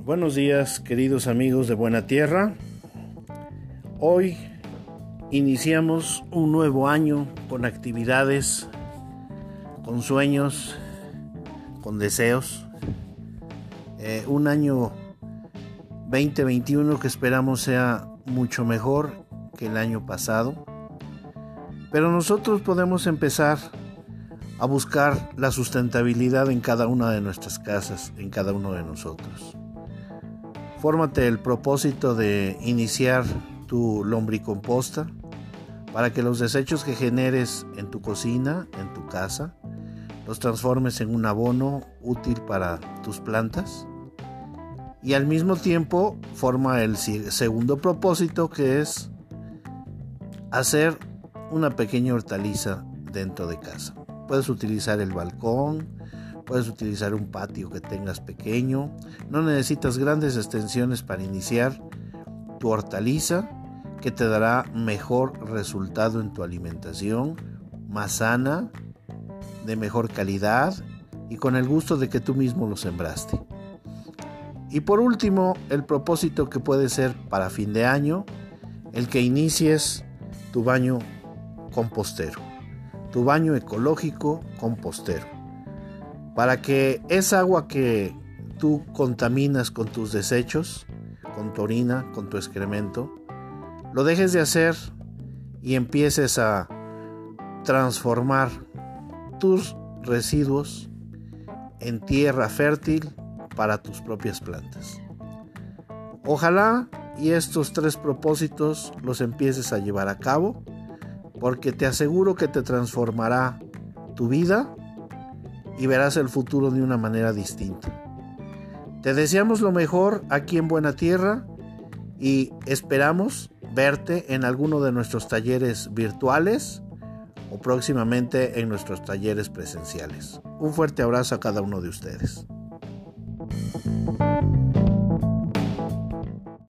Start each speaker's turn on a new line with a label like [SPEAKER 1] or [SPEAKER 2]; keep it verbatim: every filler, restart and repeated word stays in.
[SPEAKER 1] Buenos días, queridos amigos de Buena Tierra. Hoy iniciamos un nuevo año con actividades, con sueños, con deseos. Eh, un año veinte veintiuno que esperamos sea mucho mejor que el año pasado. Pero nosotros podemos empezar a buscar la sustentabilidad en cada una de nuestras casas, en cada uno de nosotros. Fórmate el propósito de iniciar tu lombricomposta para que los desechos que generes en tu cocina, en tu casa, los transformes en un abono útil para tus plantas. Y al mismo tiempo forma el segundo propósito, que es hacer una pequeña hortaliza dentro de casa. Puedes utilizar el balcón, puedes utilizar un patio que tengas pequeño. No necesitas grandes extensiones para iniciar tu hortaliza, que te dará mejor resultado en tu alimentación, más sana, de mejor calidad y con el gusto de que tú mismo lo sembraste. Y por último, el propósito que puede ser para fin de año, el que inicies tu baño compostero, tu baño ecológico compostero, para que esa agua que tú contaminas con tus desechos, con tu orina, con tu excremento, lo dejes de hacer y empieces a transformar tus residuos en tierra fértil para tus propias plantas. Ojalá y estos tres propósitos los empieces a llevar a cabo, porque te aseguro que te transformará tu vida y verás el futuro de una manera distinta. Te deseamos lo mejor aquí en Buena Tierra y esperamos verte en alguno de nuestros talleres virtuales o próximamente en nuestros talleres presenciales. Un fuerte abrazo a cada uno de ustedes.